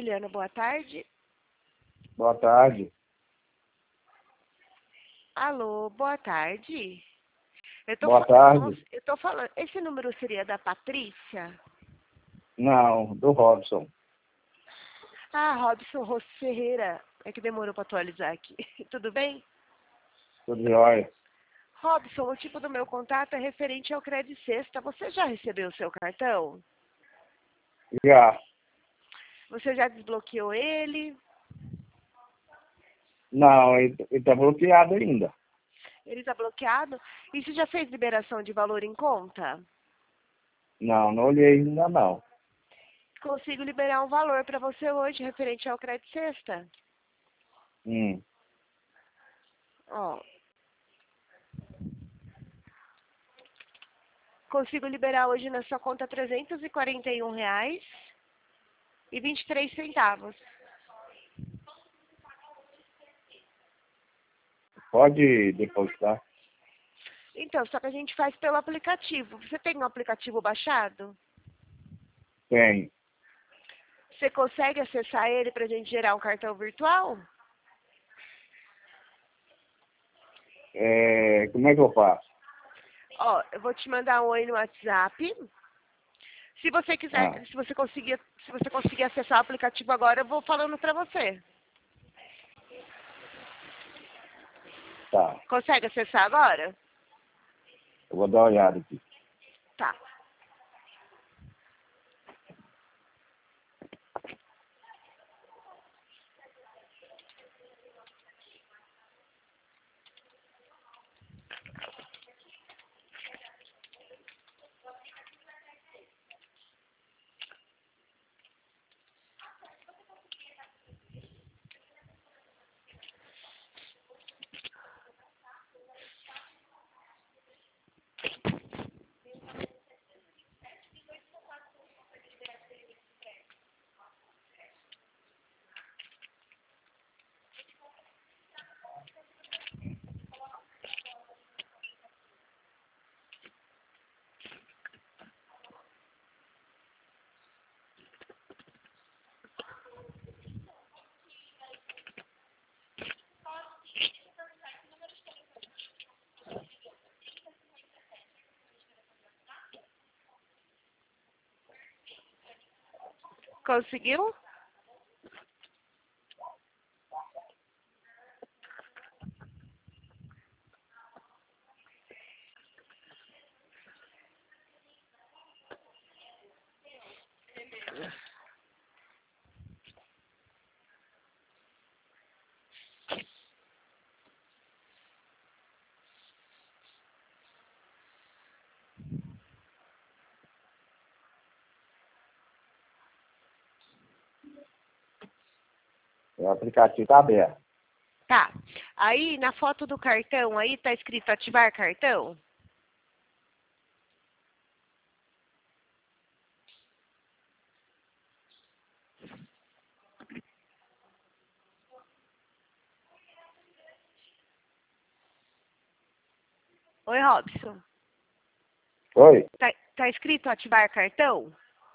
Juliana, boa tarde. Boa tarde. Alô, boa tarde. Boa tarde. Eu tô falando, esse número seria da Patrícia? Não, do Robson. Ah, Robson Rosso Ferreira. É que demorou para atualizar aqui. Tudo bem? Tudo jóia. Robson, o tipo do meu contato é referente ao Crédito Sexta. Você já recebeu o seu cartão? Já. Você já desbloqueou ele? Não, ele tá bloqueado ainda. Ele está bloqueado? E você já fez liberação de valor em conta? Não olhei ainda não. Consigo liberar um valor para você hoje referente ao Crédito Sexta. Ó. Consigo liberar hoje na sua conta R$ 341,23. Pode depositar? Então, só que a gente faz pelo aplicativo. Você tem um aplicativo baixado? Tem. Você consegue acessar ele para a gente gerar um cartão virtual? Como é que eu faço? Ó, eu vou te mandar um oi no WhatsApp. Se você quiser, Ah. se você conseguir acessar o aplicativo agora, eu vou falando para você. Tá. Consegue acessar agora? Eu vou dar uma olhada aqui. Tá. Conseguiu? O aplicativo tá aberto. Tá. Aí, na foto do cartão, aí tá escrito ativar cartão? Oi, Robson. Oi? Tá escrito ativar cartão?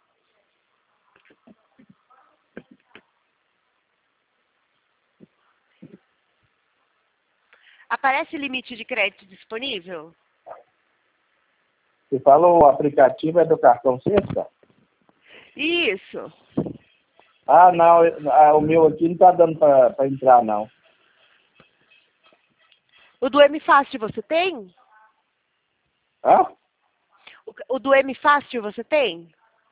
Aparece limite de crédito disponível? Você falou o aplicativo é do cartão Sexta? Isso. Ah, não. O meu aqui não tá dando pra entrar, não. O do M Fácil você tem? Hã? O do M Fácil você tem?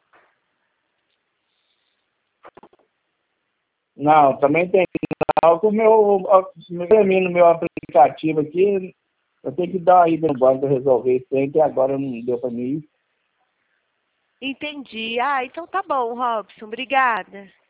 Não, também tem. Não, o termino meu aplicativo aqui, eu tenho que dar uma ida no banco para resolver isso aí, que agora não deu para mim ir. Entendi. Ah, então tá bom, Robson. Obrigada.